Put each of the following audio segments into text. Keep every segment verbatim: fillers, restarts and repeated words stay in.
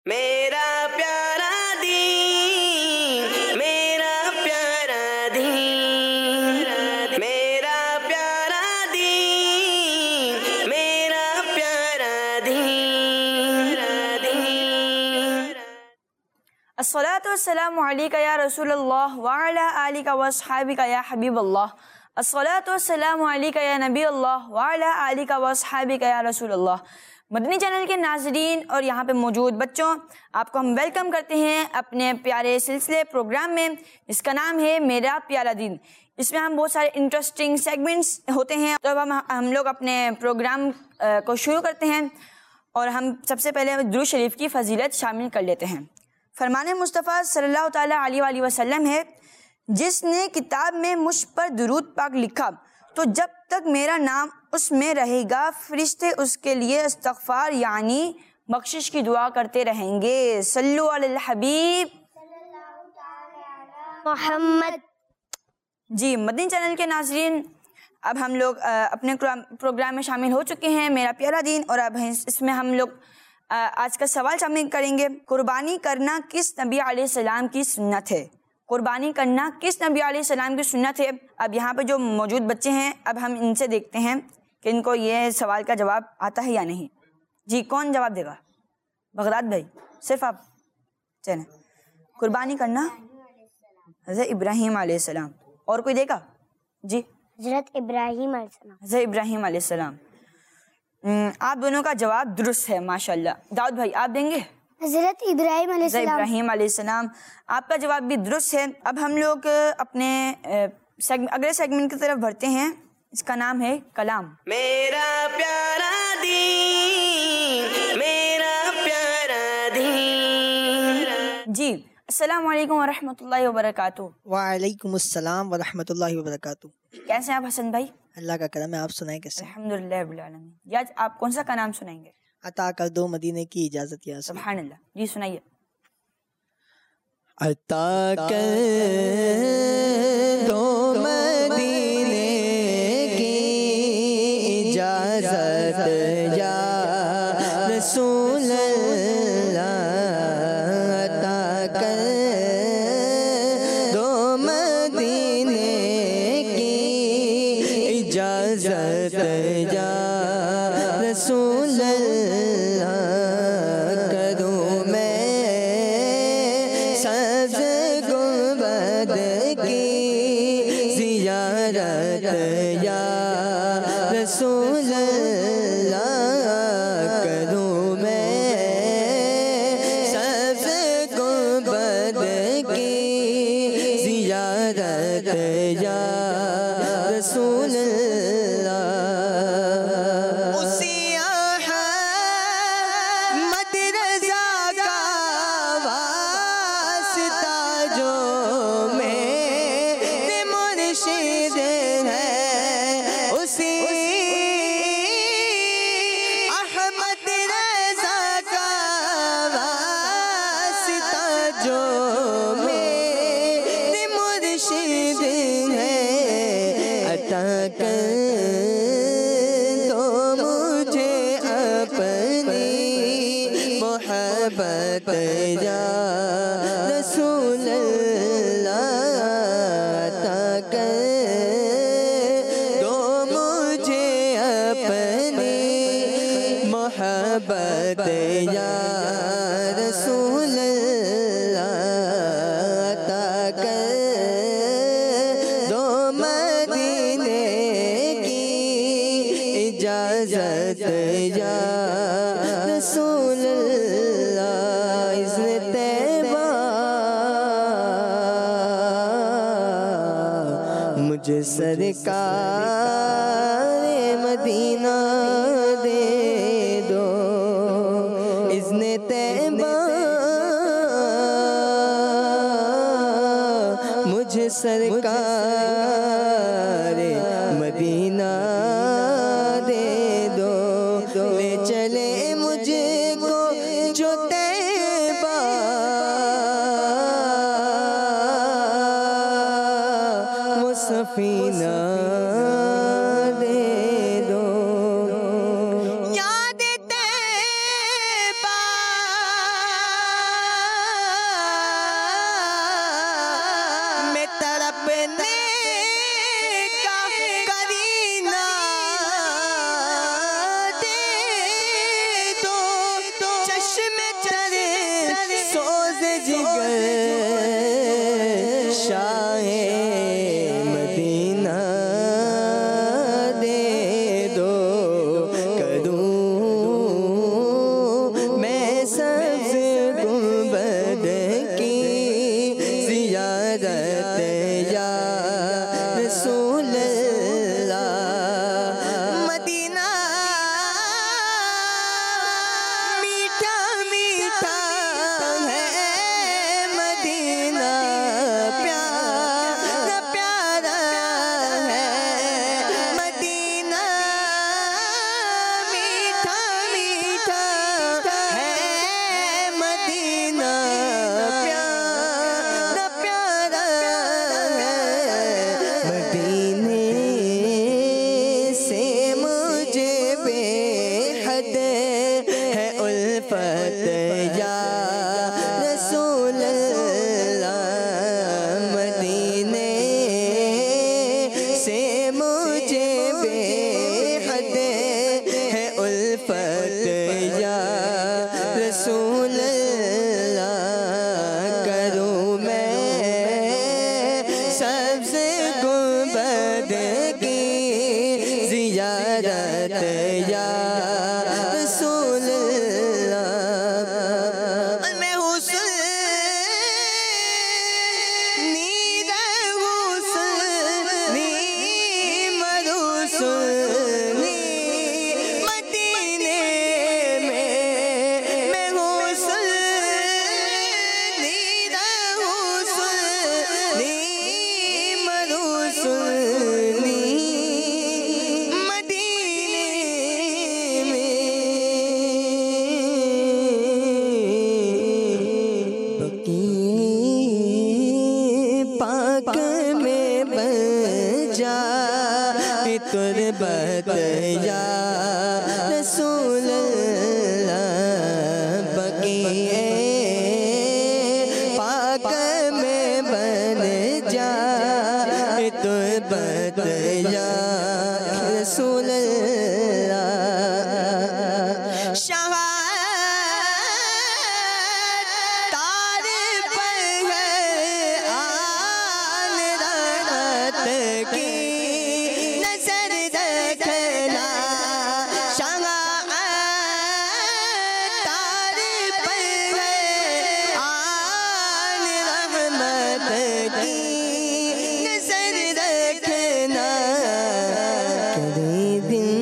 میرا پیارا دین، میرا پیارا دین، میرا پیارا دین، میرا پیارا دین۔ الصلاۃ والسلام علیک یا رسول اللہ وعلی آلک واصحابک یا حبیب اللہ۔ الصلاۃ والسلام علیک یا نبی اللہ وعلی آلک واصحابک یا رسول اللہ۔ مدنی چینل کے ناظرین اور یہاں پہ موجود بچوں، آپ کو ہم ویلکم کرتے ہیں اپنے پیارے سلسلے پروگرام میں، اس کا نام ہے میرا پیارا دین۔ اس میں ہم بہت سارے انٹرسٹنگ سیگمنٹس ہوتے ہیں۔ تو اب ہم ہم لوگ اپنے پروگرام کو شروع کرتے ہیں اور ہم سب سے پہلے درود شریف کی فضیلت شامل کر لیتے ہیں۔ فرمان مصطفیٰ صلی اللہ تعالیٰ علیہ وآلہ وسلم ہے، جس نے کتاب میں مجھ پر درود پاک لکھا تو جب تک میرا نام اس میں رہے گا فرشتے اس کے لیے استغفار یعنی بخشش کی دعا کرتے رہیں گے۔ صلو علی الحبیب محمد۔ جی مدنی چینل کے ناظرین، اب ہم لوگ اپنے پروگرام میں شامل ہو چکے ہیں میرا پیارا دین، اور اب اس میں ہم لوگ آج کا سوال شامل کریں گے، قربانی کرنا کس نبی علیہ السلام کی سنت ہے؟ قربانی کرنا کس نبی علیہ السلام کی سنت ہے؟ اب یہاں پہ جو موجود بچے ہیں، اب ہم ان سے دیکھتے ہیں کہ ان کو یہ سوال کا جواب آتا ہے یا نہیں۔ جی کون جواب دے گا؟ بغداد بھائی، صرف آپ؟ چلیں، قربانی کرنا حضرت ابراہیم علیہ السلام۔ اور کوئی دے گا؟ جی حضرت ابراہیم علیہ السلام۔ حضرت ابراہیم علیہ السلام۔ آپ دونوں کا جواب درست ہے ماشاءاللہ۔ داؤد بھائی آپ دیں گے؟ حضرت ابراہیم علیہ حضرت السلام۔ ابراہیم علیہ السلام، آپ کا جواب بھی درست ہے۔ اب ہم لوگ اپنے اگلے سیگمنٹ کی طرف بڑھتے ہیں، اس کا نام ہے کلام۔ میرا پیارا دین، میرا پیارا دین۔ جی السلام علیکم ورحمۃ اللہ وبرکاتہ۔ وعلیکم السلام ورحمۃ اللہ وبرکاتہ۔ کیسے ہیں آپ حسن بھائی؟ اللہ کا کرم ہے، آپ سنائیں کیسے؟ الحمدللہ رب العالمین۔ جی آج آپ کون سا کلام سنائیں گے؟ عطا کر دو مدینے کی اجازت یا رسول۔ سبحان اللہ، جی سنائیے۔ عطا کر دو مدینے کی اجازت یا رسول اللہ، عطا کر دو مدینے کی اجازت یا رسول اللہ، کروں میں سبز گنبد کی زیارت یا رسول اللہ، کروں میں سبز گنبد کی زیارت یا رسول اللہ، اسی احمد رضا کا واسطہ جو میرے مرشد ہے، اسی احمد رضا کا واسطہ جو میرے مرشد ہے، عطا کر دو مجھے اپنی محبت یا رسول اللہ، عطا کر دو مجھے اپنی محبت یا رسول اللہ، عطا کر دو مدینے کی اجازت یا رسول اللہ، اذن طیبہ مجھے سرکار مدینہ دے دو، اذن طیبہ مجھے سرکار مدینہ دے دو، لے چلے مجھے کو جو طیبہ وہ سفینہ دے دو، یاد طیبہ جگر شاہ مدینہ دے دو کروں میں سبز گنبد کی زیارت یا رسول اللہ مدینہ میٹھا میٹھا ہے مدینہ پیارا پیارا ہے مدینہ میٹھا میٹھا ہے مدینہ پیارا پیارا ہے مدینے سے مجھے بے حد ہے الفت یا رسول اللہ مدینے سے مجھے بے حد ہے الفت یا رسول اللہ کروں میں سبز گنبد کی زیارت یا رسول اللہ میں حسنی رحسنی مرسنی مدینے میں میں حسنی رحسنی مرسنی پاک میں بن جا تربت یا رسول اللہ بقیع پاک میں بن جا تربت یا رسول اللہ شاہ کی نظر رکھنا شاہ تار پر آن رحمت کی نظر رکھنا کرے دن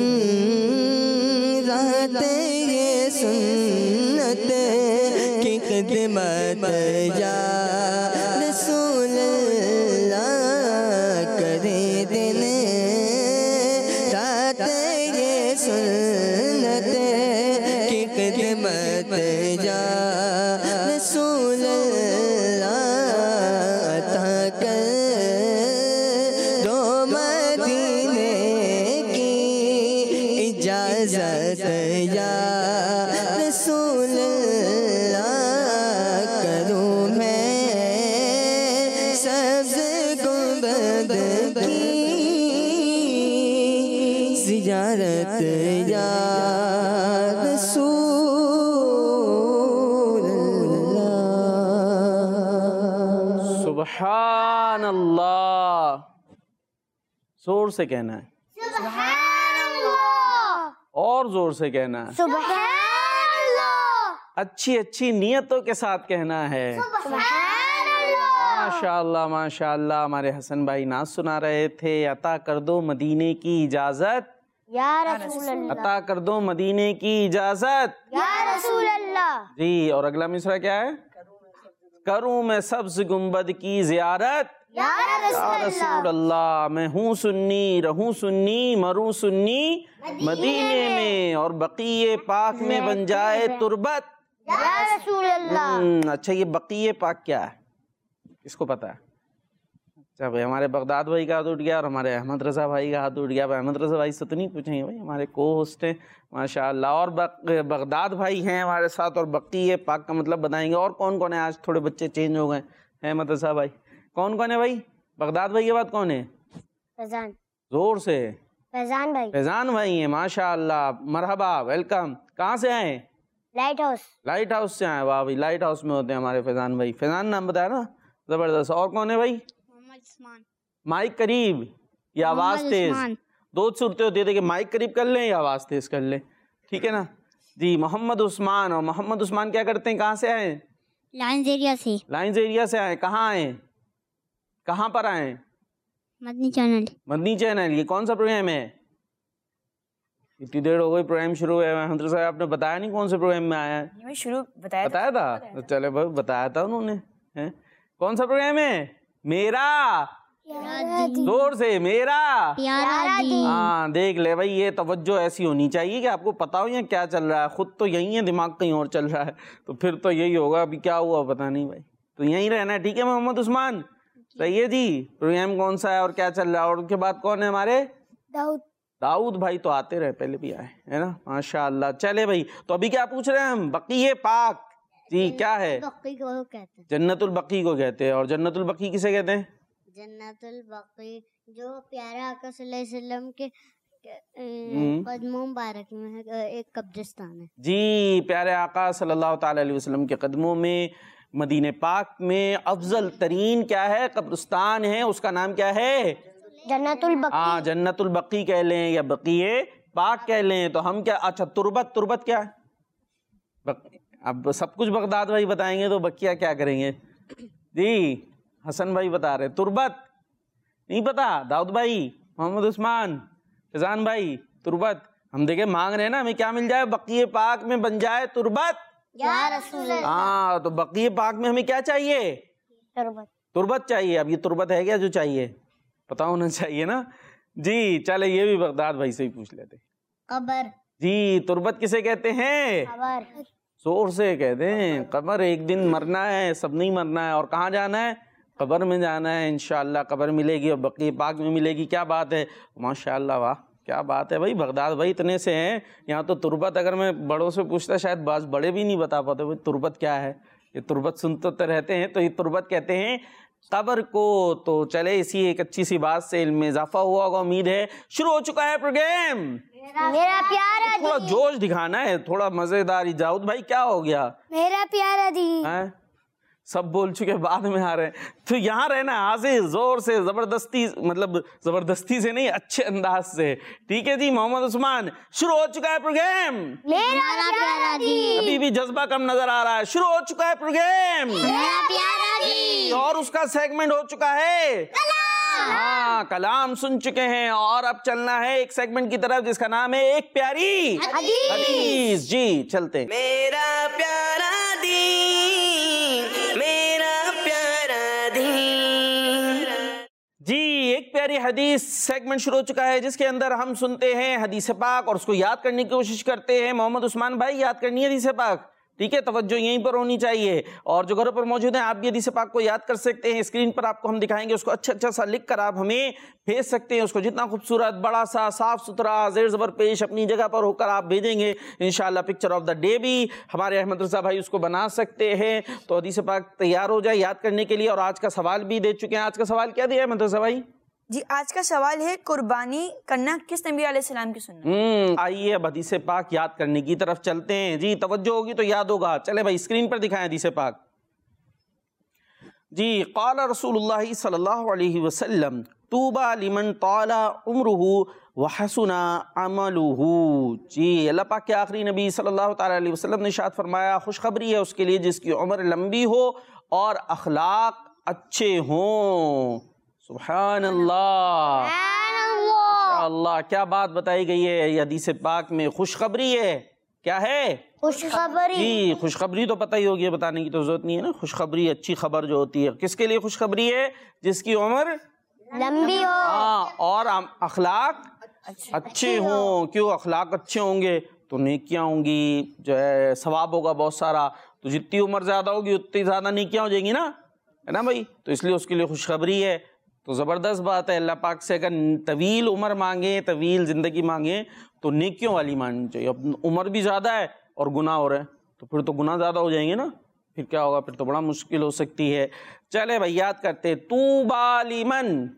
رات یہ سنت کی خدمت یا رسول اللہ کرے دن رات یہ سنت کی خدمت یا رسول اللہ عطا کر دو مدینے کی اجازت یا رسول اللہ کروں میں سبز گنبد کی زیارت یا رسول اللہ سبحان اللہ زور سے کہنا ہے سبحان اللہ اور زور سے کہنا ہے سبحان اللہ اچھی اچھی نیتوں کے ساتھ کہنا ہے سبحان اللہ ماشاءاللہ ماشاءاللہ ہمارے حسن بھائی نعت سنا رہے تھے عطا کر دو مدینے کی اجازت یا رسول اللہ عطا کر دو مدینے کی اجازت یا رسول اللہ جی اور اگلا مصرع کیا ہے کروں میں سبز گنبد کی زیارت یا یا رسول اللہ میں ہوں سنی رہوں سنی مروں سنی مدینے میں اور بقیع پاک میں بن جائے تربت یا رسول اللہ ہم، اچھا یہ بقیع پاک کیا ہے کس کو پتا ہے اچھا بھائی ہمارے بغداد بھائی کا ہاتھ اٹھ گیا اور ہمارے احمد رضا بھائی کا ہاتھ اٹھ گیا. بھائی احمد رضا بھائی سے تو نہیں پوچھیں گے بھائی, ہمارے کو ہوسٹ ہیں ماشاء اللہ, اور بغداد بھائی ہیں ہمارے ساتھ, اور بقیہ پاک کا مطلب بتائیں گے. اور کون کون ہے؟ آج تھوڑے بچے چینج ہو گئے. احمد رضا بھائی کون کون ہے بھائی؟ بغداد بھائی کے بعد کون ہے؟ فیضان. زور سے. فیضان بھائی. فیضان بھائی ہیں ماشاء اللہ, مرحبا, ویلکم. کہاں سے آئے؟ Light house. لائٹ ہاؤس سے آئے. واہ بھائی, لائٹ ہاؤس میں ہوتے ہیں ہمارے فیضان بھائی. فیضان نام بتایا نا, زبردست. اور کون ہے بھائی؟ محمد عثمان. مائک قریب یا آواز تیز؟ دو صورتیں ہوتی ہے کہ مائک قریب کر لیں یا آواز تیز کر لیں, ٹھیک ہے نا جی. محمد عثمان. اور محمد عثمان کیا کرتے ہیں, کہاں سے آئے؟ لائنز ایریا سے. لائنز ایریا سے آئے. کہاں آئے, کہاں پر آئے؟ مدنی چینل. مدنی چینل. یہ کون سا پروگرام ہے؟ اتنی دیر ہو گئی پروگرام شروع ہوئے. حضرت صاحب آپ نے بتایا نہیں کون سے پروگرام میں آیا ہے؟ میں شروع بتایا بتایا تھا, چلے بھائی بتایا تھا انہوں نے. کون سا پروگرام ہے؟ میرا. زور سے, میرا پیارا دین. ہاں دیکھ لے بھائی, یہ توجہ ایسی ہونی چاہیے کہ آپ کو پتا ہو یا کیا چل رہا ہے. خود تو یہی ہے, دماغ کہیں اور چل رہا ہے, تو پھر تو یہی ہوگا. ابھی کیا ہوا پتا نہیں بھائی, تو یہیں رہنا ہے, ٹھیک ہے محمد عثمان؟ صحیح ہے جی. پروگرام کون سا ہے اور کیا چل رہا ہے؟ اور اس کے بعد کون ہے ہمارے؟ داؤد. داؤد بھائی تو آتے رہے, پہلے بھی آئے ہے نا, ماشاء اللہ. چلے بھائی, تو ابھی کیا پوچھ رہے ہیں ہم؟ بقیع پاک جی کیا ہے؟ بقی کو کہتے ہیں. جنت البقیع کو کہتے ہیں. اور جنت البقیع کسے کہتے ہیں؟ جنت البقیع جو پیارے آقا صلی اللہ علیہ وسلم کے قدموں مبارک میں ایک قبرستان ہے. جی, پیارے آقا صلی اللہ تعالی علیہ وسلم کے قدموں میں مدینہ پاک میں افضل ترین کیا ہے, قبرستان ہے. اس کا نام کیا ہے؟ جنت البقیع. ہاں, جنت البقیع کہہ لیں یا بقیع پاک کہہ لیں. تو ہم کیا, اچھا تربت, تربت کیا ہے؟ اب سب کچھ بغداد بھائی بتائیں گے تو بقیہ کیا کریں گے جی؟ حسن بھائی بتا رہے. تربت نہیں پتا؟ داؤد بھائی, محمد عثمان, فیضان بھائی, تربت ہم دیکھیں مانگ رہے ہیں نا, ہمیں کیا مل جائے؟ بقیع پاک میں بن جائے تربت. یا رسول اللہ. ہاں, تو بقیع پاک میں ہمیں کیا چاہیے؟ تربت. تربت چاہیے. اب یہ تربت ہے کیا جو چاہیے؟ پتا ہونا چاہیے نا جی. چلے یہ بھی بغداد بھائی سے ہی پوچھ لیتے. قبر. جی, تربت کسے کہتے ہیں؟ قبر. زور سے کہتے ہیں. قبر, ایک دن مرنا ہے, سب نہیں مرنا ہے. اور کہاں جانا ہے؟ قبر میں جانا ہے انشاءاللہ. قبر ملے گی اور بقیع پاک میں ملے گی. کیا بات ہے, ماشاءاللہ, واہ کیا بات ہے بھائی. بغداد بھائی اتنے سے ہیں یہاں. تو تربت اگر میں بڑوں سے پوچھتا شاید بعض بڑے بھی نہیں بتا پاتے بھائی تربت کیا ہے. یہ تربت سنتے تو رہتے ہیں. تو یہ تربت کہتے ہیں قبر کو. تو چلے اسی ایک اچھی سی بات سے علم میں اضافہ ہوا ہوگا, امید ہے. شروع ہو چکا ہے پروگرام. میرا پیارا تھوڑا جوش دکھانا ہے, تھوڑا مزیدار. داؤد بھائی کیا ہو گیا؟ میرا پیارا دین. سب بول چکے, بعد میں آ رہے ہیں. تو یہاں رہنا حاضر زور سے, زبردستی, مطلب زبردستی سے نہیں, اچھے انداز سے, ٹھیک ہے جی. محمد عثمان, شروع ہو چکا ہے پروگرام. میرا پیارا دین. ابھی بھی جذبہ کم نظر آ رہا ہے. شروع ہو چکا ہے پروگرام. میرا پیارا دین. اور اس کا سیگمنٹ ہو چکا ہے ہاں, کلام سن چکے ہیں. اور اب چلنا ہے ایک سیگمنٹ کی طرف جس کا نام ہے ایک پیاری حدیث. جی چلتے. میرا پیارا دین میرا پیارا دین. جی, ایک پیاری حدیث سیگمنٹ شروع ہو چکا ہے جس کے اندر ہم سنتے ہیں حدیث پاک اور اس کو یاد کرنے کی کوشش کرتے ہیں. محمد عثمان بھائی یاد کرنی ہے حدیث پاک, ٹھیک ہے, توجہ یہیں پر ہونی چاہیے. اور جو گھروں پر موجود ہیں آپ بھی حدیث پاک کو یاد کر سکتے ہیں. اسکرین پر آپ کو ہم دکھائیں گے, اس کو اچھا اچھا سا لکھ کر آپ ہمیں بھیج سکتے ہیں. اس کو جتنا خوبصورت, بڑا سا, صاف ستھرا, زیر زبر پیش اپنی جگہ پر ہو کر آپ بھیجیں گے انشاءاللہ. پکچر آف دا ڈے بھی ہمارے احمد رضا بھائی اس کو بنا سکتے ہیں. تو حدیث پاک تیار ہو جائے یاد کرنے کے لیے. اور آج کا سوال بھی دے چکے ہیں. آج کا سوال کیا دیا احمد رضا بھائی؟ جی, آج کا سوال ہے قربانی کرنا کس نبی علیہ السلام کی سنت؟ ہم آئیے اب حدیث پاک یاد کرنے کی طرف چلتے ہیں. جی توجہ ہوگی تو یاد ہوگا. چلے بھائی اسکرین پر دکھائیں حدیث پاک. جی, قال رسول اللہ صلی اللہ علیہ وسلم طوبى لمن طال عمره وحسن عمله. جی, اللہ پاک کے آخری نبی صلی اللہ تعالی علیہ وسلم نے ارشاد فرمایا خوشخبری ہے اس کے لیے جس کی عمر لمبی ہو اور اخلاق اچھے ہوں. سبحان اللہ, ماشاء اللہ, کیا بات بتائی گئی ہے یہ حدیث پاک میں. خوشخبری ہے, کیا ہے؟ خوشخبری. جی, خوشخبری تو پتہ ہی ہوگی, بتانے کی تو ضرورت نہیں ہے نا. خوشخبری اچھی خبر جو ہوتی ہے کس کے لیے خوشخبری ہے؟ جس کی عمر لمبی ہو ہاں اور اخلاق اچھے ہوں. کیوں؟ اخلاق اچھے ہوں گے تو نیکیاں ہوں گی, جو ہے ثواب ہوگا بہت سارا. تو جتنی عمر زیادہ ہوگی اتنی زیادہ نیکیاں ہو جائیں گی نا, ہے نا بھائی. تو اس لیے اس کے لیے خوشخبری ہے. تو زبردست بات ہے. اللہ پاک سے اگر طویل عمر مانگیں, طویل زندگی مانگیں تو نیکیوں والی مانگنی چاہیے. اب عمر بھی زیادہ ہے اور گناہ ہو رہے ہیں تو پھر تو گناہ زیادہ ہو جائیں گے نا, پھر کیا ہوگا, پھر تو بڑا مشکل ہو سکتی ہے. چلے بھائی یاد کرتے. طوبی لمن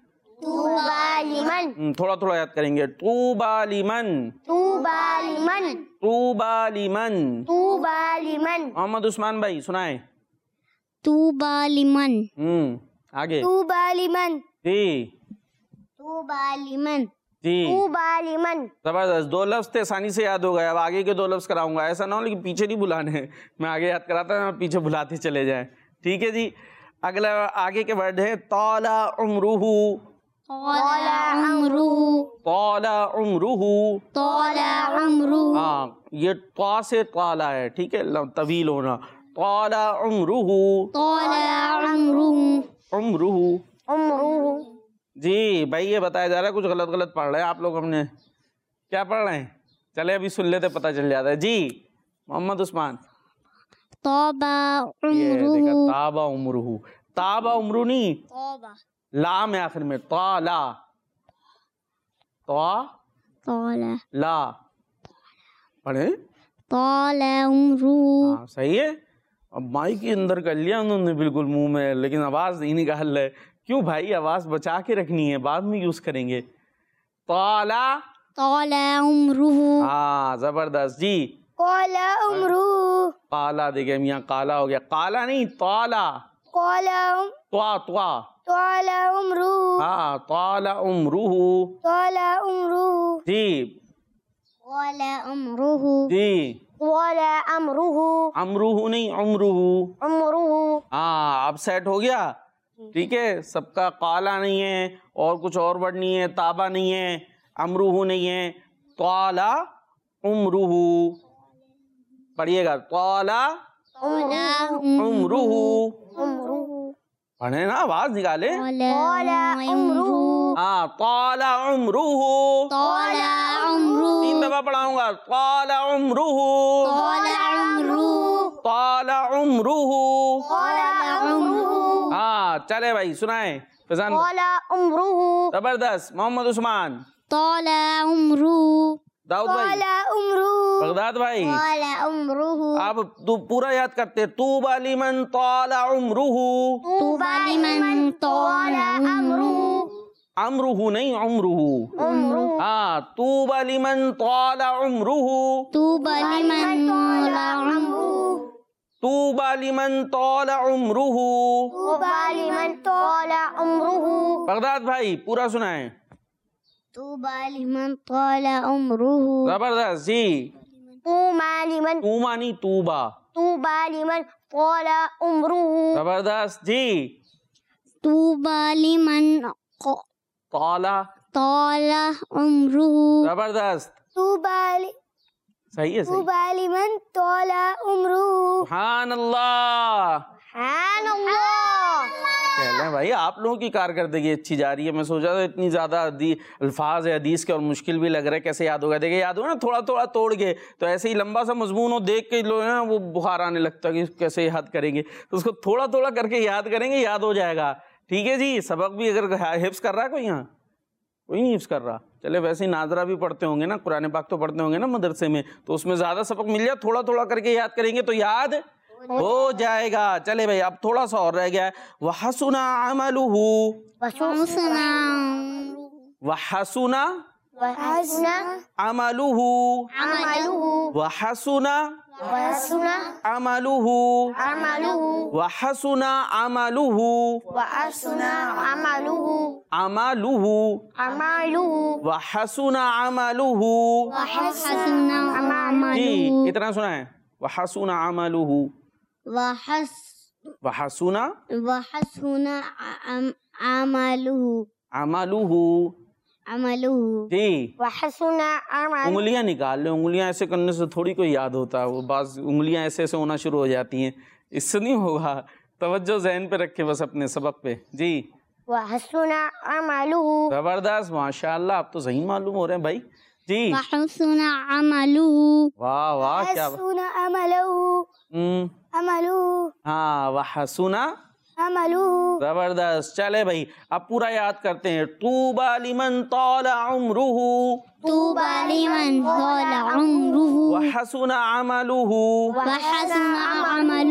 طوبى لمن ہم، تھوڑا تھوڑا یاد کریں گے. طوبى لمن، طوبى لمن طوبى لمن. طوبى لمن محمد عثمان بھائی سنائیں. طوبى لمن ہوں آگے. طوبى لمن جی طوبى لمن جی طوبى لمن زبردست. دو لفظ تھے آسانی سے یاد ہو گئے. اب آگے کے دو لفظ کراؤں گا. ایسا نہ ہو لیکن پیچھے نہیں بلانے ہیں. میں آگے یاد کراتا ہوں پیچھے بلاتے چلے جائیں. ٹھیک ہے جی. اگلا آگے کے ورڈ ہے طال عمرہ. طال عمره طال عمرہ. طال عمره ہاں یہ طا سے طالا ہے. ٹھیک ہے طویل ہونا. طال عمرہ. طال عمره عمرہ. عمره جی بھائی یہ بتایا جا رہا ہے کچھ غلط غلط پڑھ رہے ہیں آپ لوگ. ہم نے کیا پڑھ رہے ہیں چلے ابھی سن لیتے پتہ چل جاتا ہے. جی محمد عثمان. طاب یہ دیکھا عمره تابا عمرہ. تابا عمرہ نہیں طاب لام ہے آخر میں. طالا طا طال لا پڑھیں. طال عمره ہاں صحیح ہے. اب مائی کے اندر کر لیا انہوں نے بالکل منہ میں لیکن آواز نہیں نکال رہے. کیوں بھائی آواز بچا کے رکھنی ہے بعد میں یوز کریں گے. طالا. طال عمره ہاں زبردست. جی طال عمره کالا دیکھیں یہاں کالا ہو گیا. کالا نہیں طالا. طال طا طا طال عمره ہاں طال عمرہ. طال عمره جی طال عمره جی طال عمره امروہ نہیں عمرہ. عمره ہاں اب سیٹ ہو گیا. ٹھیک ہے سب کا. قالا نہیں ہے اور کچھ اور ورڈ نہیں ہے. تابا نہیں ہے. امروہ نہیں ہے. طالا عمرہ. پڑھیے گا طالا عمرہ. پڑھیں نا آواز نکالے. طال عمره ہاں طال عمرہ. طال عمره تین دفعہ پڑھاؤں گا. طال عمرہ. طال عمره طال عمرہ. طال عمره ہاں چلے بھائی سنائیں. فضان طال عمره زبردست. محمد عثمان. طال عمره داؤد طال بھائی. عمره بغداد بھائی. طال عمره آپ تو پورا یاد کرتے. طوبى لمن طال عمرہ. طوبى لمن طال عمره عمرہ نہیں عمرہ. عمره ہاں طوبى لمن طال عمرہ. طوبى لمن طال عمره طوبى لمن طال عمرہ. طوبى لمن طال عمره بغداد بھائی پورا سنائیں. طوبى لمن طال عمره زبردست. جی طوبى لمن طوبى نہیں طوبا. طوبى لمن طال عمره زبردست. جی طوبى لمن ق- طالا. طال عمره زبردست. طوبى ل- صحیح ہے صحیح. طوبى لمن طال عمره سبحان اللہ. سبحان اللہ. کہہ لیں بھائی آپ لوگوں کی کارکردگی اچھی جا رہی ہے. میں سوچا تھا اتنی زیادہ حدی- الفاظ ہے حدیث کے اور مشکل بھی لگ رہا ہے کیسے یاد ہوگا. دیکھیں یاد ہوگا نا تھوڑا تھوڑا توڑ کے تو ایسے ہی لمبا سا مضمون ہو دیکھ کے لوگ نا وہ بخار آنے لگتا ہے کہ کیسے یاد کریں گے. تو اس کو تھوڑا تھوڑا کر کے یاد کریں گے یاد ہو جائے گا. ٹھیک ہے جی. سبق بھی اگر حفظ کر رہا ہے کوئی یہاں کوئی نہیں حفظ کر رہا. چلے ویسے ہی ناظرہ بھی پڑھتے ہوں گے نا قرآن پاک تو پڑھتے ہوں گے نا مدرسے میں تو اس میں زیادہ سبق مل جائے. تھوڑا تھوڑا کر کے یاد کریں گے تو یاد ہو جائے گا. چلے بھائی اب تھوڑا سا اور رہ گیا ہے. وحسن عملہ. وحسن وحسن وحسن عملہ. عمله وحسن وحسن عملہ. عمله وحسن عملہ. وحسن عمله عملہ. عمله وحسن عملہ. وحسن جی عمله اتنا سنا ہے. وحسن عملہ. وحس وحسن وحسن عم- عمله عملہ. عمله جی وحسن عمله انگلیاں نکال لیں. انگلیاں ایسے کرنے سے تھوڑی کوئی یاد ہوتا ہے. وہ بعض انگلیاں ایسے ایسے ہونا شروع ہو جاتی ہیں. اس سے نہیں ہوگا. توجہ ذہن پہ رکھے بس اپنے سبق پہ. جی وحسن عمله زبردست ماشاء اللہ. آپ تو صحیح معلوم ہو رہے ہیں بھائی. جی وحسن عمله واہ واہ کیا وحسن عمله ہم، عمله ہاں وحسن عمله زبردست. چلے بھائی اب پورا یاد کرتے ہیں. طوبى لمن طال عمرہ. طوبى لمن طال عمره وحسن عملہ. وحسن عمله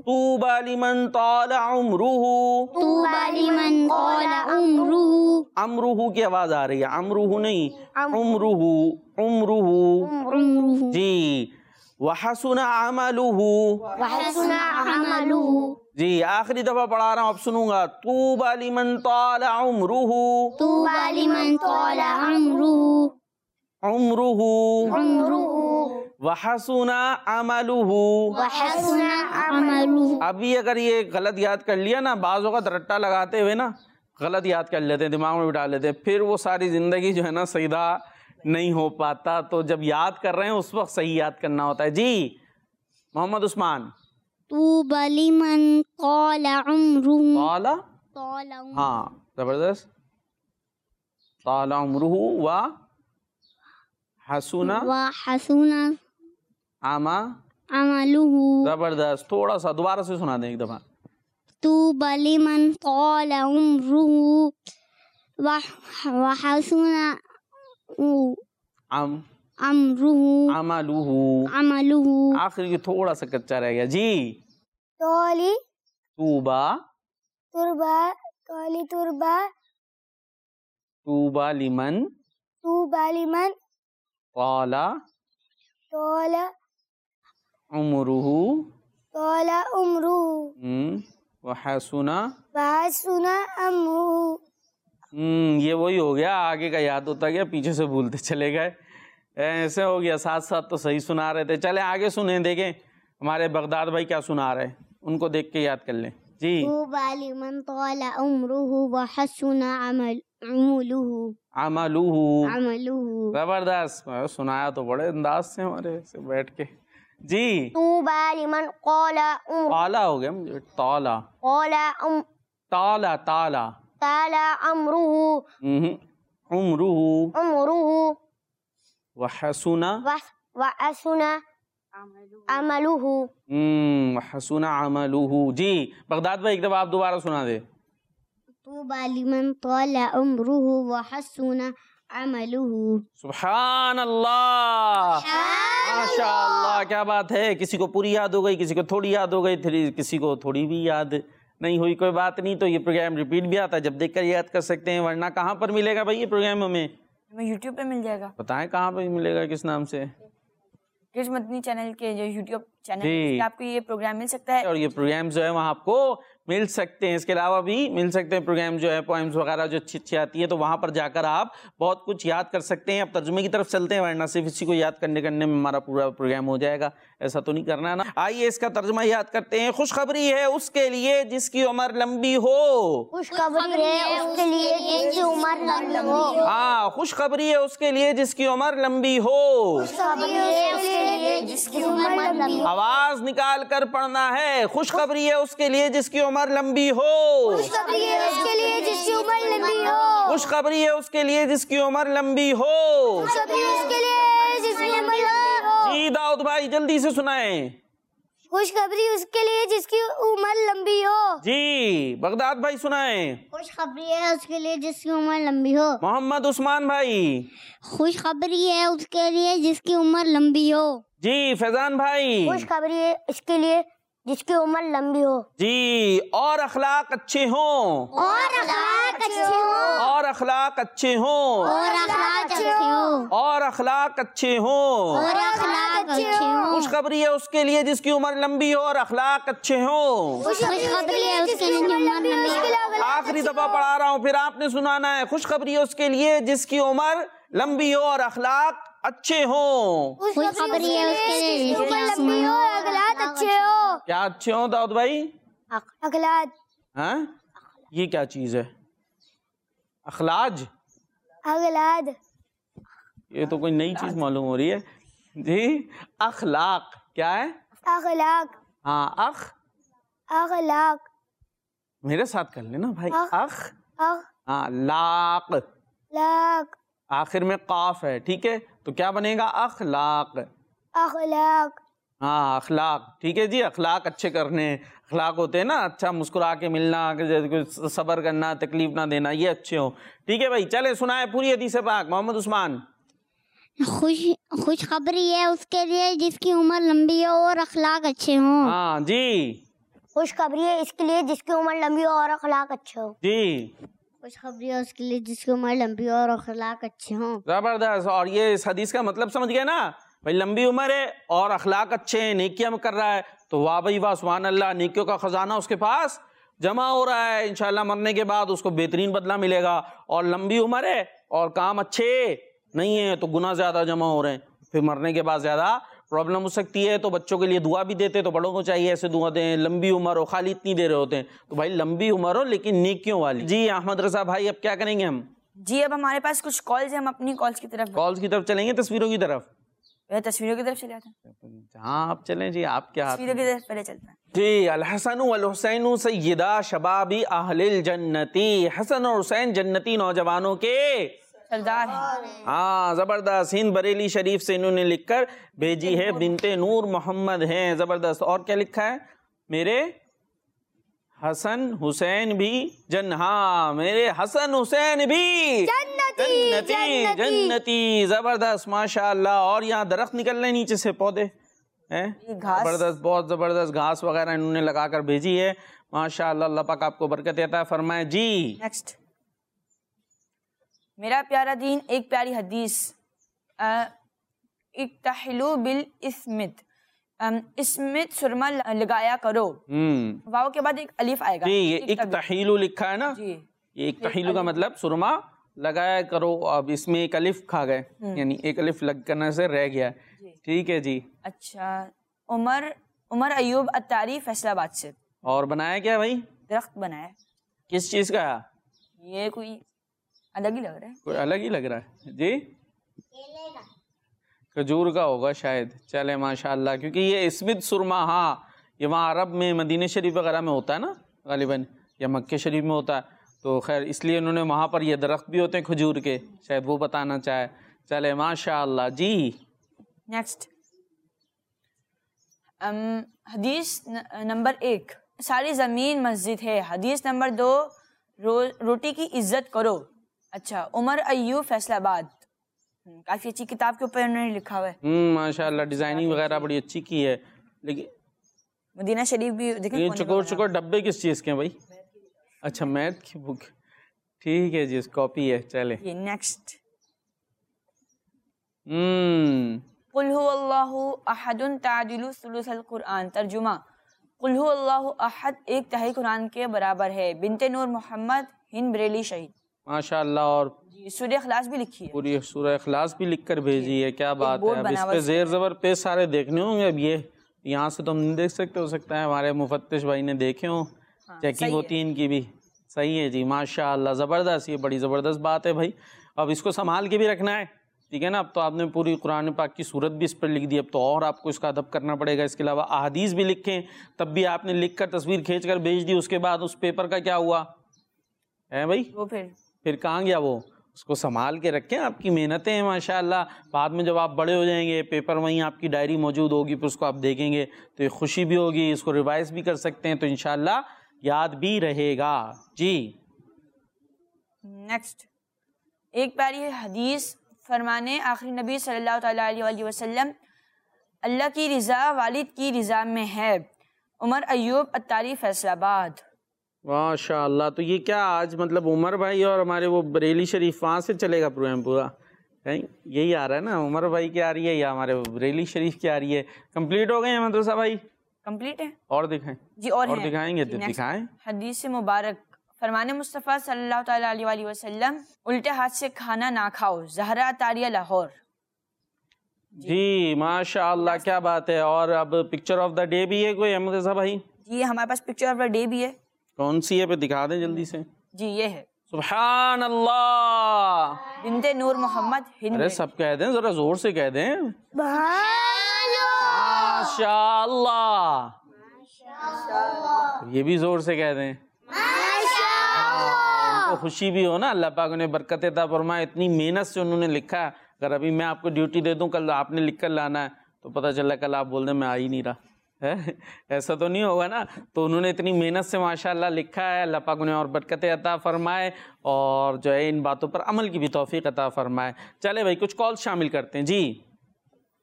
طوبى لمن طال عمره. طوبى لمن طال عمره. امرہ کی آواز آ رہی ہے، امرہ نہیں، عمرہ، عمرہ. عمره. جی. وحسن عملہ. وحسن عمله. جی آخری دفعہ پڑھا رہا ہوں، اب سنوں گا. طوبى لمن طال عمره. طوبى لمن طال عمره. عمره. عمره. وحسن عملہ. وحسن عمله. ابھی اگر یہ غلط یاد کر لیا نا، بعض اوقات رٹا لگاتے ہوئے نا غلط یاد کر لیتے ہیں، دماغ میں بٹھا لیتے ہیں، پھر وہ ساری زندگی جو ہے نا سیدھا نہیں ہو پاتا. تو جب یاد کر رہے ہیں اس وقت صحیح یاد کرنا ہوتا ہے. جی محمد عثمان. طوبى لمن طال عمره. طال، طال عمره. ہاں زبردست. طال عمرہ و حسن وحسن عما. عمله. زبردست. تھوڑا سا دوبارہ سے سنا دیں ایک دفعہ. طوبى لمن طال عمره وح- وحسن عم عمره. عملہ. عمله. آخر یہ تھوڑا سا کچا رہ گیا. جی. طالی طوبى تربا. طالی تربا. طوبى لمن طوبى لمن طال طال عمره طال عمره. ہم، وحسن. وحسن عمله. ہم، یہ وہی ہو گیا، آگے کا یاد ہوتا گیا، پیچھے سے بھولتے چلے گئے. ایسے ہو گیا، ساتھ ساتھ تو صحیح سنا رہے تھے. چلیں آگے سنیں، دیکھیں ہمارے بغداد بھائی کیا سنا رہے ہیں، ان کو دیکھ کے یاد کر لیں. جی. طوبى لمن طال عمره وحسن عمل عمله. عملہ. عمله. زبردست. سنایا تو بڑے انداز سے ہمارے سے بیٹھ کے. جی. طوبى لمن قال عمر. تالا ہو گیا مجھے، تالا. قال عم تالا تالا. طال عمره. ہم، عمرہ. عمره. وحسن. وح- وحسن عمله. ہم، وحسن عملہ. جی بغداد بھائی ایک دفعہ آپ دوبارہ سنا دے. طوبى لمن طال عمره وحسن عمله. سبحان اللہ، ماشاء اللہ، کیا بات ہے. کسی کو پوری یاد ہو گئی، کسی کو تھوڑی یاد ہو گئی، پھر کسی کو تھوڑی بھی یاد نہیں ہوئی. کوئی بات نہیں، تو یہ پروگرام ریپیٹ بھی آتا ہے، جب دیکھ کر یاد کر سکتے ہیں. ورنہ کہاں پر ملے گا بھائی یہ پروگرام ہمیں؟ ہمیں یوٹیوب پہ مل جائے گا، بتائیں کہاں پہ ملے گا، کس نام سے؟ کرش مدنی چینل کے جو یوٹیوب چینل جی. ہے، اس پہ آپ کو یہ پروگرام مل سکتا ہے. اور یہ پروگرام جو ہے وہاں آپ کو مل سکتے ہیں. اس کے علاوہ بھی مل سکتے ہیں پروگرام جو ہے، پوائمز وغیرہ جو اچھی اچھی آتی ہے، تو وہاں پر جا کر آپ بہت کچھ یاد کر سکتے ہیں. اب ترجمے کی طرف چلتے ہیں، ورنہ صرف اسی کو یاد کرنے کرنے میں ہمارا پورا پروگرام ہو جائے گا. ایسا تو نہیں کرنا ہے نا. آئیے اس کا ترجمہ یاد کرتے ہیں. خوشخبری ہے اس کے لیے جس کی عمر لمبی ہو. خوشخبری ہے اس کے لیے جس کی عمر لمبی ہو. ہاں، خوشخبری ہے اس کے لیے جس کی عمر لمبی ہو. خوشخبری ہے اس کے لیے جس کی عمر لمبی ہو. آواز نکال کر پڑھنا ہے. خوشخبری ہے اس کے لیے جس کی عمر لمبی ہو. خوشخبری ہے اس کے لیے جس کی عمر لمبی ہو. خوشخبری ہے اس کے لیے جس کی عمر لمبی ہو. خوشخبری ہے اس کے لیے جس کی عمر لمبی ہو. جی داؤد بھائی جلدی سے سنائیں. خوشخبری اس کے لیے جس کی عمر لمبی ہو. جی بغداد بھائی سنائیں. خوشخبری ہے اس کے لیے جس کی عمر لمبی ہو. محمد عثمان بھائی. خوشخبری ہے اس کے لیے جس کی عمر لمبی ہو. جی فیضان بھائی. خوشخبری ہے اس کے لیے جس کی عمر لمبی ہو. جی اور اخلاق اچھے ہوں. اور اخلاق اچھے ہوں. اور اخلاق اچھے ہوں. اور اخلاق اچھے ہوں. اور اخلاق اچھے ہوں. اور اخلاق اچھے ہوں. خوشخبری ہے اس کے لیے جس کی عمر لمبی ہو اور اخلاق اچھے ہوں. خوشخبری ہے اس کے لیے جس کی عمر لمبی ہو. آخری دفعہ پڑھا رہا ہوں، پھر آپ نے سنانا ہے. خوشخبری ہے اس کے لیے جس کی عمر لمبی ہو اور اخلاق اچھے ہوں. خوشخبری ہے اس کے لیے جس کی عمر لمبی ہو اور اخلاق اچھے ہوں. کیا اچھے ہوں داؤد بھائی؟ اخلاق. ہاں یہ کیا چیز ہے؟ اخلاج؟ اخلاق. یہ تو کوئی نئی چیز معلوم ہو رہی ہے. جی اخلاق کیا ہے؟ اخلاق. ہاں اخ. اخلاق. میرے ساتھ کر لینا بھائی. اخ. اخ. ہاں لاق. لاق. آخر میں قاف ہے، ٹھیک ہے، تو کیا بنے گا؟ اخلاق. اخلاق. ہاں اخلاق، ٹھیک ہے جی. اخلاق اچھے کرنے، اخلاق ہوتے ہیں نا، اچھا مسکرا کے ملنا، صبر کرنا، تکلیف نہ دینا، یہ اچھے ہوں. ٹھیک ہے بھائی، چلے سنائے پوری حدیث پاک. محمد عثمان. خوش خوشخبری ہے اس کے لیے جس کی عمر لمبی ہو اور اخلاق اچھے ہوں. ہاں جی. خوشخبری ہے اس کے لیے جس کی عمر لمبی اور اخلاق اچھے ہو. جی خوشخبری ہے اس کے لیے جس کی عمر لمبی اور اخلاق اچھے ہوں. زبردست. اور یہ اس حدیث کا مطلب سمجھ گئے نا بھائی؟ لمبی عمر ہے اور اخلاق اچھے ہیں، نیکیاں میں کر رہا ہے تو واہ بھائی واہ، سبحان اللہ، نیکیوں کا خزانہ اس کے پاس جمع ہو رہا ہے. انشاءاللہ مرنے کے بعد اس کو بہترین بدلہ ملے گا. اور لمبی عمر ہے اور کام اچھے نہیں ہیں تو گناہ زیادہ جمع ہو رہے ہیں، پھر مرنے کے بعد زیادہ پرابلم ہو سکتی ہے. تو بچوں کے لیے دعا بھی دیتے تو بڑوں کو چاہیے ایسے دعا دیں. لمبی عمر ہو، خالی اتنی دیر ہوتے ہیں تو بھائی لمبی عمر ہو لیکن نیکیوں والی. جی احمد رضا بھائی اب کیا کریں گے ہم؟ جی اب ہمارے پاس کچھ کالز ہیں، ہم اپنی کالز کی طرف کالز کی طرف چلیں گے تصویروں کی طرف؟ تصویروں کی طرف چلے آتے ہیں. ہاں آپ چلیں جی، آپ کیا ہاتھ تصویروں کی طرف پہلے چلتے ہیں. جی. الحسن والحسین سیدہ شباب اہل الجنتی. حسن اور حسین جنتی نوجوانوں کے سردار ہیں. ہاں زبردست. ہند بریلی شریف سے انہوں نے لکھ کر بھیجی ہے، بنت نور محمد ہیں. زبردست. اور کیا لکھا ہے؟ میرے حسن حسین بھی جن ہاں میرے حسن حسین بھی جنتی جنتی. زبردست ماشاء اللہ. اور یہاں درخت نکل رہے ہیں نیچے سے، پودے ہیں. زبردست، بہت زبردست. گھاس وغیرہ انہوں نے لگا کر بھیجی ہے ماشاء اللہ. اللہ پاک آپ کو برکت عطا فرمائے. جی نیکسٹ. میرا پیارا دین ایک پیاری حدیث. اکتحلوا بالاسمت، اسمت سرما لگایا کرو. واو کے بعد ایک الف آئے گا. جی یہ اکتحیلو لکھا ہے نا، جی یہ اکتحیلو کا مطلب سرما لگایا کرو. اب اس میں ایک الف کھا گئے، یعنی ایک الف لگ کرنے سے رہ گیا. ٹھیک ہے جی. اچھا. عمر عمر ایوب اتاری فیصل آباد سے. اور بنایا کیا بھائی؟ درخت بنایا. کس چیز کا؟ یہ کوئی الگ ہی لگ رہا ہے. کوئی الگ ہی لگ رہا ہے. جی کھجور کا ہوگا شاید. چلے ماشاء اللہ. کیونکہ یہ اسمت سرما، ہاں یہ وہاں عرب میں مدینہ شریف وغیرہ میں ہوتا ہے نا غالباً، یا مکہ شریف میں ہوتا ہے. تو خیر اس لیے انہوں نے وہاں پر یہ درخت بھی ہوتے ہیں کھجور کے، شاید وہ بتانا چاہے. چلے ماشاء اللہ. جی نیکسٹ. حدیث نمبر ایک، ساری زمین مسجد ہے. حدیث نمبر دو، روٹی کی عزت کرو. اچھا. عمر ایوب فیصل آباد. کافی اچھی کتاب کے اوپر انہوں نے لکھا ہوا ہے. ہوں ماشاء اللہ. ڈیزائننگ وغیرہ بڑی اچھی کی ہے. لیکن مدینہ شریف بھی دیکھیں. یہ چکور چکور ڈبے کس چیز کے ہیں بھائی؟ اچھا میتھ کی بک. ٹھیک ہے جی، کاپی ہے. چلے نیکسٹ. ہوں قل هو اللہ احد تعدل ثلث القرآن. ترجمہ: قل هو اللہ احد ایک تہائی قرآن کے برابر ہے. بنت نور محمد، ہند بریلی شہید. ماشاء اللہ. اور سورہ اخلاص بھی لکھی ہے، پوری سورہ اخلاص بھی لکھ کر بھیجی ہے. کیا بات ہے. اب اس پہ زیر زبر پہ سارے دیکھنے ہوں گے. اب یہ یہاں سے تو ہم نہیں دیکھ سکتے، ہو سکتا ہے ہمارے مفتش بھائی نے دیکھے ہوں، چیکنگ ہوتی ہے ان کی بھی. صحیح ہے جی ماشاء اللہ. زبردست. یہ بڑی زبردست بات ہے بھائی. اب اس کو سنبھال کے بھی رکھنا ہے. ٹھیک ہے نا. اب تو آپ نے پوری قرآن پاک کی صورت بھی اس پر لکھ دی، اب تو اور آپ کو اس کا ادب کرنا پڑے گا. اس کے علاوہ احادیث بھی لکھیں، تب بھی آپ نے لکھ کر تصویر کھینچ کر بھیج دی. اس کے بعد اس پیپر کا کیا ہوا ہے بھائی؟ وہ پھر پھر کہاں گیا وہ؟ اس کو سنبھال کے رکھیں. آپ کی محنتیں ہیں ماشاء اللہ. بعد میں جب آپ بڑے ہو جائیں گے، پیپر وہیں آپ کی ڈائری موجود ہوگی، پھر اس کو آپ دیکھیں گے تو ایک خوشی بھی ہوگی. اس کو ریوائز بھی کر سکتے ہیں تو انشاءاللہ یاد بھی رہے گا. جی نیکسٹ. ایک پیاری حدیث فرمانے آخری نبی صلی اللہ تعالیٰ علیہ وسلم، اللہ کی رضا والد کی رضا میں ہے. عمر ایوب اتاری فیصل آباد. ماشاء اللہ. تو یہ کیا آج مطلب عمر بھائی اور ہمارے وہ بریلی شریف وہاں سے چلے گا پروگرام پورا؟ یہی آ رہا ہے نا، عمر بھائی کی آ رہی ہے یا ہمارے بریلی شریف کی آ رہی ہے؟ کمپلیٹ ہو گئے ہیں مدرسہ بھائی؟ کمپلیٹ ہے. اور دکھائیں جی اور, اور دکھائیں گے. دکھائیں. حدیث مبارک فرمان مصطفیٰ صلی اللہ تعالیٰ علیہ وسلم، الٹے ہاتھ سے کھانا نہ کھاؤ. زہرا تاریہ لاہور. جی ماشاء اللہ کیا بات ہے. اور اب پکچر آف دا ڈے بھی ہے کوئی احمد رضا بھائی؟ جی ہمارے پاس پکچر آف دا ڈے بھی ہے. کون سی ہے؟ پہ دکھا دیں جلدی سے. جی یہ ہے. سبحان اللہ. بنت نور محمد، ہند. ارے سب کہہ دیں، ذرا زور سے کہہ دیں. ماشاء اللہ. یہ بھی زور سے کہہ دیں. خوشی بھی ہو نا. اللہ پاک انہیں برکت عطا فرمائے. اتنی محنت سے انہوں نے لکھا ہے. اگر ابھی میں آپ کو ڈیوٹی دے دوں کل آپ نے لکھ کر لانا ہے تو پتہ چلا کل آپ بول دیں میں آ ہی نہیں رہا ہے. ایسا تو نہیں ہوگا نا. تو انہوں نے اتنی محنت سے ماشاءاللہ لکھا ہے. اللہ پاک انہیں اور برکت عطا فرمائے اور جو ہے ان باتوں پر عمل کی بھی توفیق عطا فرمائے. چلے بھائی کچھ کال شامل کرتے ہیں. جی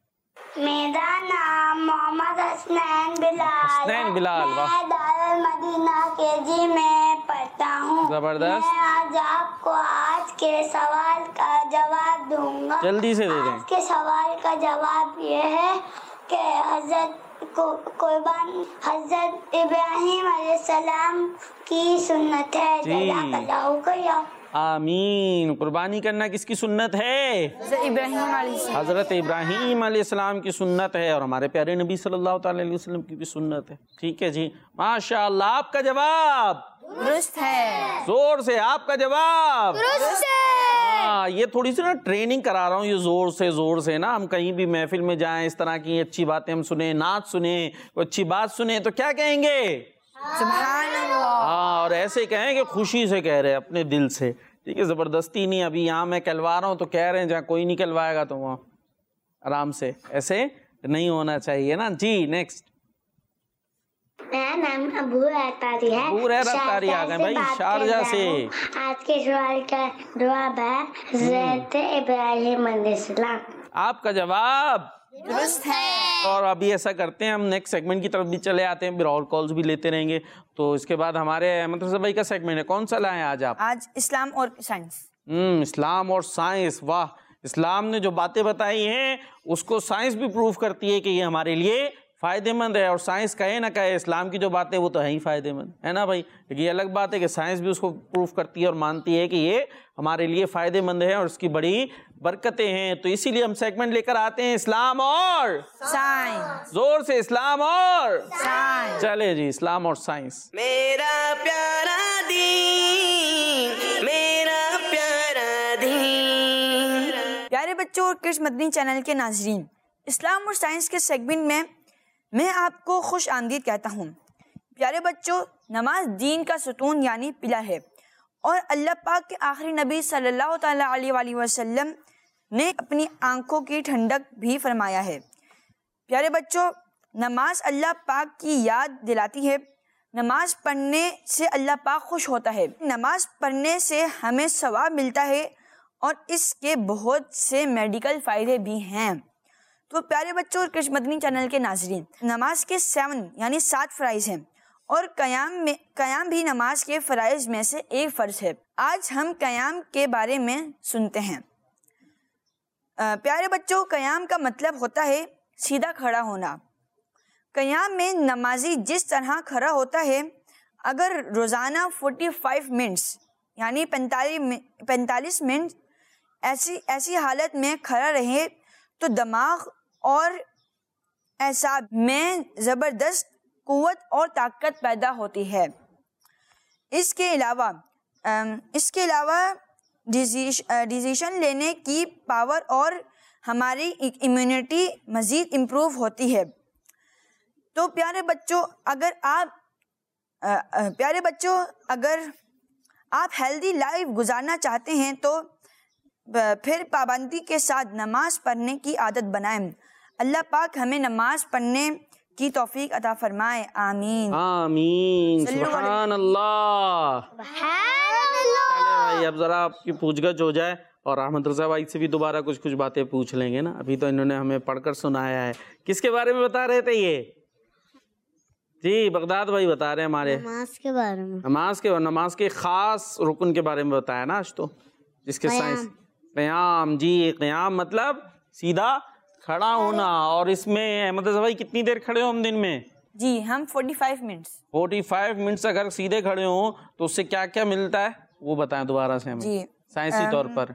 میرا نام محمد حسنین بلال حسنین بلال، واہ، میں دارالمدینہ کے جی میں پڑھتا ہوں. زبردست. میں آج آپ کو آج کے سوال کا جواب دوں گا. جلدی سے دے دیں. آج کے سوال کا جواب یہ ہے کہ حضرت قربان حضرت ابراہیم علیہ السلام کی سنت ہے. جزاک اللہ خیر. آمین. قربانی کرنا کس کی سنت ہے؟ حضرت ابراہیم علیہ السلام. حضرت ابراہیم علیہ السلام کی سنت ہے، اور ہمارے پیارے نبی صلی اللہ تعالی علیہ وسلم کی بھی سنت ہے. ٹھیک ہے جی، ماشاء اللہ. آپ کا جواب درست ہے. زور سے آپ کا جواب درست ہے. ہاں، یہ تھوڑی سی نا ٹریننگ کرا رہا ہوں، یہ زور سے زور سے نا. ہم کہیں بھی محفل میں جائیں، اس طرح کی اچھی باتیں ہم سنیں، نعت سنیں، کوئی اچھی بات سنیں تو کیا کہیں گے؟ سبحان اللہ. ہاں، اور ایسے کہیں کہ خوشی سے کہہ رہے اپنے دل سے. ٹھیک ہے، زبردستی نہیں. ابھی یہاں میں کہلوا رہا ہوں تو کہہ رہے ہیں، جہاں کوئی نہیں کہلوائے گا تو وہاں آرام سے. ایسے نہیں ہونا چاہیے نا. جی نیکسٹ. میرا نام ابو رفتاری ہے. ابو رفتاری آ گئے بھائی شارجہ سے. آج کے سوال کا جواب ہے حضرت ابراہیم علیہ السلام. آپ کا جواب درست ہے. اور ابھی ایسا کرتے ہیں، ہم نیکسٹ سیگمنٹ کی طرف بھی چلے آتے ہیں، پھر اور کالز بھی لیتے رہیں گے. تو اس کے بعد ہمارے احمد رضا بھائی کا سیگمنٹ ہے. کون سا لائیں آج آپ؟ آج اسلام اور سائنس. ہم اسلام اور سائنس. واہ، اسلام نے جو باتیں بتائی ہیں اس کو سائنس بھی پروف کرتی ہے کہ یہ ہمارے لیے فائدے مند ہے. اور سائنس کہے نہ کہے، اسلام کی جو باتیں وہ تو ہے ہی فائدے مند، ہے نا بھائی. لیکن یہ الگ بات ہے کہ سائنس بھی اس کو پروف کرتی ہے اور مانتی ہے کہ یہ ہمارے لیے فائدے مند ہے اور اس کی بڑی برکتیں ہیں. تو اسی لیے ہم سیگمنٹ لے کر آتے ہیں اسلام اور سائنس. زور سے اسلام اور سائنس. چلے جی، اسلام اور سائنس. میرا پیارا دین، میرا پیارا دین. پیارے بچوں اور کرش مدنی چینل کے ناظرین، اسلام اور سائنس کے سیگمنٹ میں میں آپ کو خوش آمدید کہتا ہوں. پیارے بچوں، نماز دین کا ستون یعنی پلر ہے، اور اللہ پاک کے آخری نبی صلی اللہ تعالیٰ علیہ وآلہ وسلم نے اپنی آنکھوں کی ٹھنڈک بھی فرمایا ہے. پیارے بچوں، نماز اللہ پاک کی یاد دلاتی ہے. نماز پڑھنے سے اللہ پاک خوش ہوتا ہے. نماز پڑھنے سے ہمیں ثواب ملتا ہے اور اس کے بہت سے میڈیکل فائدے بھی ہیں. تو پیارے بچوں اور کرش مدنی چینل کے ناظرین، نماز کے سیون یعنی سات فرائض ہیں، اور قیام میں قیام بھی نماز کے فرائض میں سے ایک فرض ہے. آج ہم قیام کے بارے میں سنتے ہیں. پیارے بچوں، قیام کا مطلب ہوتا ہے سیدھا کھڑا ہونا. قیام میں نمازی جس طرح کھڑا ہوتا ہے، اگر روزانہ فورٹی فائیو منٹس یعنی پینتالیس منٹ ایسی ایسی حالت میں کھڑا رہے تو دماغ اور اعصاب میں زبردست قوت اور طاقت پیدا ہوتی ہے. اس کے علاوہ اس کے علاوہ ڈیسیشن لینے کی پاور اور ہماری امیونٹی مزید امپروو ہوتی ہے. تو پیارے بچوں، اگر آپ پیارے بچوں اگر آپ ہیلدی لائف گزارنا چاہتے ہیں تو پھر پابندی کے ساتھ نماز پڑھنے کی عادت بنائیں. اللہ پاک ہمیں نماز پڑھنے کی توفیق عطا فرمائے. آمین آمین. سبحان اللہ. چلے بھائی، اب ذرا آپ کی پوچھ گچھ ہو جائے اور احمد رضا بھائی سے بھی دوبارہ کچھ کچھ باتیں پوچھ لیں گے نا. ابھی تو انہوں نے ہمیں پڑھ کر سنایا ہے. کس کے بارے میں بتا رہے تھے یہ؟ جی بغداد بھائی بتا رہے ہیں ہمارے نماز کے بارے میں. نماز کے نماز کے خاص رکن کے بارے میں بتایا نا آج تو، جس کے سائنس قیام. جی قیام مطلب سیدھا کھڑا ہونا. اور اس میں احمد رضا بھائی کتنی دیر کھڑے ہو ہم دن میں؟ جی ہم forty five minutes forty five minutes اگر سیدھے کھڑے ہوں تو اس سے کیا کیا ملتا ہے وہ بتائیں دوبارہ سے ہمیں. جی سائنسی طور پر.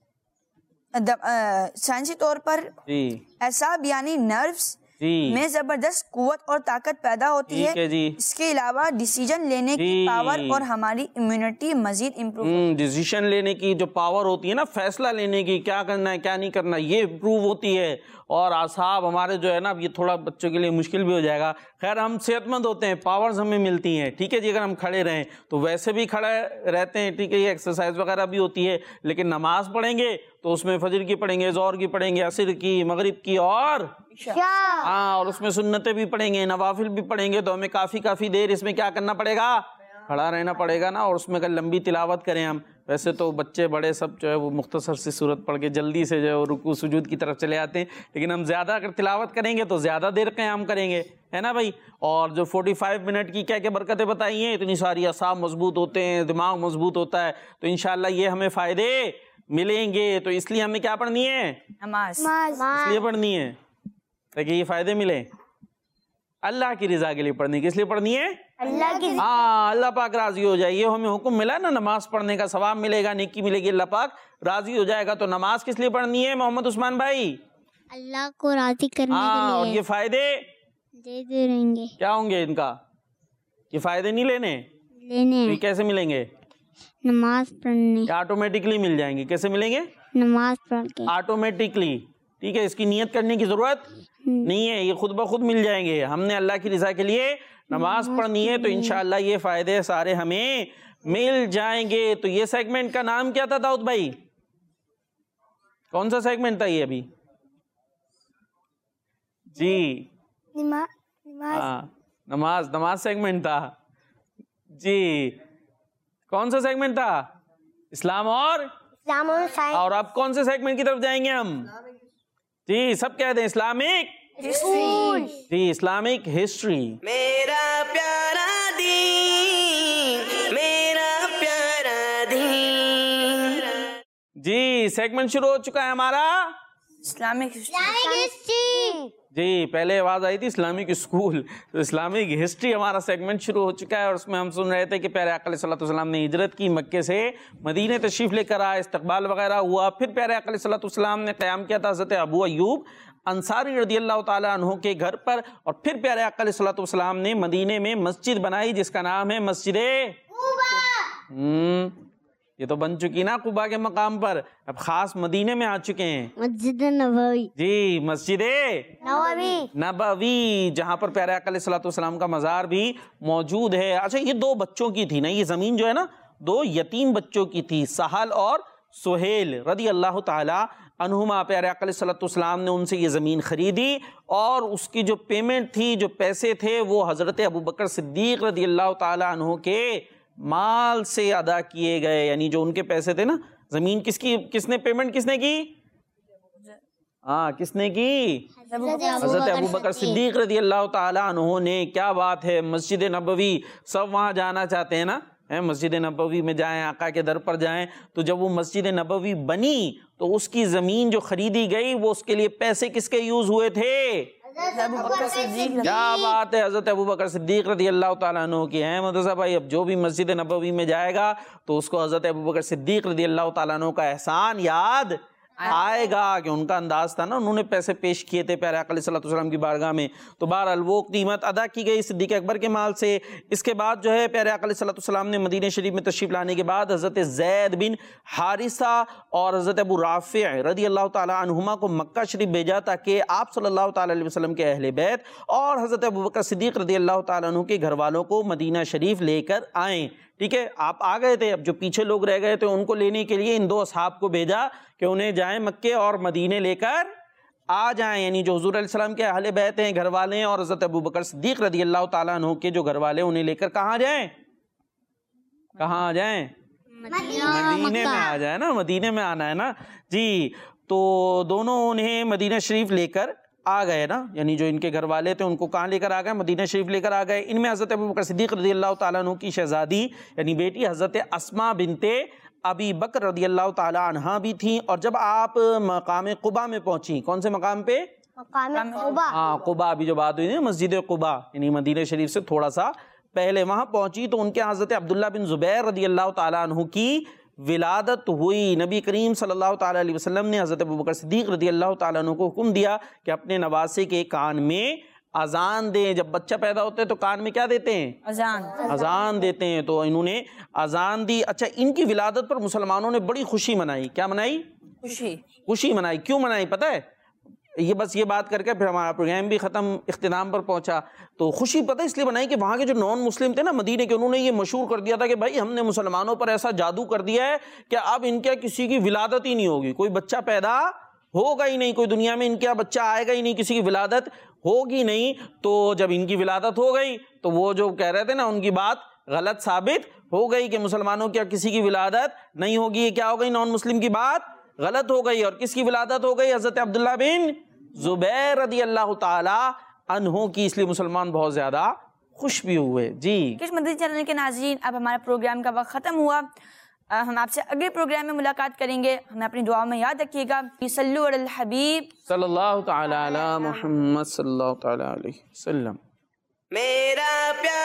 سائنسی طور پر جی اعصاب یعنی نروس جی میں زبردست قوت اور طاقت پیدا ہوتی ہے. جی اس کے علاوہ ڈیسیجن لینے کی پاور اور ہماری امیونٹی مزید امپروو ڈیسیشن لینے کی جو پاور ہوتی ہے نا، فیصلہ لینے کی، کیا کرنا ہے کیا نہیں کرنا، یہ امپروو ہوتی ہے. اور اعصاب ہمارے جو ہے نا، یہ تھوڑا بچوں کے لیے مشکل بھی ہو جائے گا. خیر ہم صحت مند ہوتے ہیں، پاورز ہمیں ملتی ہیں. ٹھیک ہے جی، اگر ہم کھڑے رہیں تو ویسے بھی کھڑے رہتے ہیں. ٹھیک ہے، یہ ایکسرسائز وغیرہ بھی ہوتی ہے. لیکن نماز پڑھیں گے تو اس میں فجر کی پڑھیں گے، ظہر کی پڑھیں گے، عصر کی، مغرب کی، اور ہاں اور اس میں سنتیں بھی پڑھیں گے، نوافل بھی پڑھیں گے. تو ہمیں کافی کافی دیر اس میں کیا کرنا پڑے گا؟ کھڑا رہنا پڑے گا نا. اور اس میں اگر لمبی تلاوت کریں ہم ویسے تو بچے بڑے سب جو ہے وہ مختصر سی صورت پڑھ کے جلدی سے جو ہے وہ رکوع سجود کی طرف چلے آتے ہیں، لیکن ہم زیادہ اگر تلاوت کریں گے تو زیادہ دیر قیام کریں گے، ہے نا بھائی. اور جو فورٹی فائیو منٹ کی کیا کیا برکتیں بتائی ہیں، اتنی ساری اعصاب مضبوط ہوتے ہیں، دماغ مضبوط ہوتا ہے، تو انشاءاللہ یہ ہمیں فائدے ملیں گے. تو اس لیے ہمیں کیا پڑھنی ہے؟ نماز. اس لیے پڑھنی ہے تاکہ یہ فائدے ملیں. اللہ کی رضا کے لیے پڑھنی. کس لیے پڑھنی ہے؟ اللہ کی ہاں، اللہ پاک راضی ہو جائے. یہ ہمیں حکم ملا نا نماز پڑھنے کا، ثواب ملے گا، نیکی ملے گی، اللہ پاک راضی ہو جائے گا. تو نماز کس لیے پڑھنی ہے محمد عثمان بھائی؟ اللہ کو راضی کرنے ہاں. اور کے یہ لیے فائدے دے دے رہیں گے. کیا ہوں گے ان کا؟ یہ فائدے نہیں لینے، لینے یہ کیسے ملیں گے؟ نماز پڑھنے. آٹومیٹکلی مل جائیں گے. کیسے ملیں گے؟ نماز پڑھ کے. آٹومیٹکلی. ٹھیک ہے، اس کی نیت کرنے کی ضرورت نہیں ہے، یہ خود بخود مل جائیں گے. ہم نے اللہ کی رضا کے لیے نماز پڑھنی ہے تو انشاءاللہ یہ فائدے سارے ہمیں مل جائیں گے. تو یہ سیگمنٹ کا نام کیا تھا داؤد بھائی؟ کون سا سیگمنٹ تھا یہ ابھی؟ جی ہاں، نماز نماز سیگمنٹ تھا. جی کون سا سیگمنٹ تھا؟ اسلام اور اسلام اور سائنس. اور اب کون سے سیگمنٹ کی طرف جائیں گے ہم؟ جی سب کہہ دیں اسلامک جی اسلامک ہسٹری. میرا پیارا دین، میرا پیارا دین. جی سیگمنٹ شروع ہو چکا ہے ہمارا اسلامک جی. پہلے آواز آئی تھی اسلامک اسکول، تو اسلامک ہسٹری ہمارا سیگمنٹ شروع ہو چکا ہے. اور اس میں ہم سن رہے تھے کہ پیارے آقا صلی اللہ علیہ وسلم نے ہجرت کی، مکے سے مدینے تشریف لے کر آئے، استقبال وغیرہ ہوا. پھر پیارے آقا صلی اللہ علیہ وسلم نے قیام کیا تھا حضرت ابو ایوب انصاری رضی اللہ تعالیٰ عنہ کے گھر پر. اور پھر پیارے آقا صلی اللہ علیہ وسلم نے مدینے میں مسجد بنائی جس کا نام ہے مسجد قباء. یہ تو بن چکی نا قباء کے مقام پر، اب خاص مدینے میں آ چکے ہیں. مسجد نبوی. جی مسجد نبوی نبوی، جہاں پر پیارے آقا علیہ السلام کا مزار بھی موجود ہے. اچھا یہ دو بچوں کی تھی نا، یہ زمین جو ہے نا دو یتیم بچوں کی تھی، سہل اور سہیل رضی اللہ تعالی عنہما. پیارے آقا علیہ السلام نے ان سے یہ زمین خریدی اور اس کی جو پیمنٹ تھی، جو پیسے تھے، وہ حضرت ابوبکر صدیق رضی اللہ تعالی عنہ کے مال سے ادا کیے گئے. یعنی جو ان کے پیسے تھے نا، زمین کس کی، کس نے پیمنٹ کس نے کی؟ ہاں کس نے کی؟ حضرت ابوبکر صدیق رضی اللہ تعالی عنہ نے. کیا بات ہے، مسجد نبوی سب وہاں جانا چاہتے ہیں نا، مسجد نبوی میں جائیں، آقا کے در پر جائیں. تو جب وہ مسجد نبوی بنی تو اس کی زمین جو خریدی گئی، وہ اس کے لیے پیسے کس کے یوز ہوئے تھے؟ کیا بات ہے، حضرت ابوبکر صدیق رضی اللہ تعالیٰ عنہ کی ہیں. مدرسہ بھائی اب جو بھی مسجد نبوی میں جائے گا تو اس کو حضرت ابوبکر صدیق رضی اللہ تعالیٰ عنہ کا احسان یاد آئے گا کہ ان کا انداز تھا نا، انہوں نے پیسے پیش کیے تھے پیارے آقا صلی اللہ علیہ وسلم کی بارگاہ میں. تو بہرحال وہ قیمت ادا کی گئی صدیق اکبر کے مال سے. اس کے بعد جو ہے پیارے آقا صلی اللہ علیہ وسلم نے مدینہ شریف میں تشریف لانے کے بعد حضرت زید بن حارثہ اور حضرت ابو رافع رضی اللہ تعالی عنہما کو مکہ شریف بھیجا تاکہ آپ صلی اللہ تعالی علیہ وسلم کے اہل بیت اور حضرت ابوبکر صدیق رضی اللہ تعالیٰ عنہ کے گھر والوں کو مدینہ شریف لے کر آئیں. ٹھیک ہے، آپ آ گئے تھے، اب جو پیچھے لوگ رہ گئے تھے ان کو لینے کے لیے ان دو اصحاب کو بھیجا کہ انہیں جائیں مکے اور مدینے لے کر آ جائیں. یعنی جو حضور علیہ السلام کے اہل بیت ہیں، گھر والے ہیں، اور حضرت ابوبکر صدیق رضی اللہ تعالیٰ عنہ کے جو گھر والے انہیں لے کر کہاں جائیں؟ کہاں آ جائیں؟ مدینے میں آ جائیں نا، مدینے میں آنا ہے نا. جی تو دونوں انہیں مدینہ شریف لے کر آ گئے نا، یعنی جو ان کے گھر والے تھے ان کو کہاں لے کر آ گئے؟ مدینہ شریف لے کر آ گئے. ان میں حضرت ابوبکر صدیق رضی اللہ تعالیٰ عنہ کی شہزادی یعنی بیٹی حضرت اسماء بنت ابی بکر رضی اللہ تعالیٰ عنہا بھی تھیں. اور جب آپ مقام قباء میں پہنچی، کون سے مقام پہ؟ مقام قباء. ہاں قباء، ابھی جو بات ہوئی تھی مسجد قباء یعنی مدینہ شریف سے تھوڑا سا پہلے، وہاں پہنچی تو ان کے حضرت عبداللہ بن زبیر رضی اللہ تعالیٰ عنہ کی ولادت ہوئی. نبی کریم صلی اللہ تعالیٰ علیہ وسلم نے حضرت ابوبکر صدیق رضی اللہ تعالیٰ عنہ کو حکم دیا کہ اپنے نواسے کے کان میں اذان دیں. جب بچہ پیدا ہوتا ہے تو کان میں کیا دیتے ہیں؟ اذان. اذان دیتے ہیں. تو انہوں نے اذان دی. اچھا ان کی ولادت پر مسلمانوں نے بڑی خوشی منائی. کیا منائی؟ خوشی. خوشی منائی. کیوں منائی پتہ ہے؟ یہ بس یہ بات کر کے پھر ہمارا پروگرام بھی ختم اختتام پر پہنچا. تو خوشی پتہ اس لیے بنائی کہ وہاں کے جو نان مسلم تھے نا مدینے کے، انہوں نے یہ مشہور کر دیا تھا کہ بھائی ہم نے مسلمانوں پر ایسا جادو کر دیا ہے کہ اب ان کے کسی کی ولادت ہی نہیں ہوگی، کوئی بچہ پیدا ہوگا ہی نہیں، کوئی دنیا میں ان کے بچہ آئے گا ہی نہیں، کسی کی ولادت ہوگی نہیں. تو جب ان کی ولادت ہو گئی تو وہ جو کہہ رہے تھے نا ان کی بات غلط ثابت ہو گئی کہ مسلمانوں کیا کسی کی ولادت نہیں ہوگی. یہ کیا ہو گئی؟ نان مسلم کی بات غلط ہو گئی. اور کس کی ولادت ہو گئی؟ حضرت عبداللہ بن زبیر رضی اللہ تعالی عنہ کی. اس لیے مسلمان بہت زیادہ خوش بھی ہوئے. جی کش مدنی چینل کے ناظرین، اب ہمارا پروگرام کا وقت ختم ہوا. ہم آپ سے اگلے پروگرام میں ملاقات کریں گے. ہمیں اپنی دعاؤں میں یاد رکھیے گا. صلو علی الحبیب صلی اللہ تعالی علی محمد صلی اللہ تعالی علیہ وسلم. میرا پیارا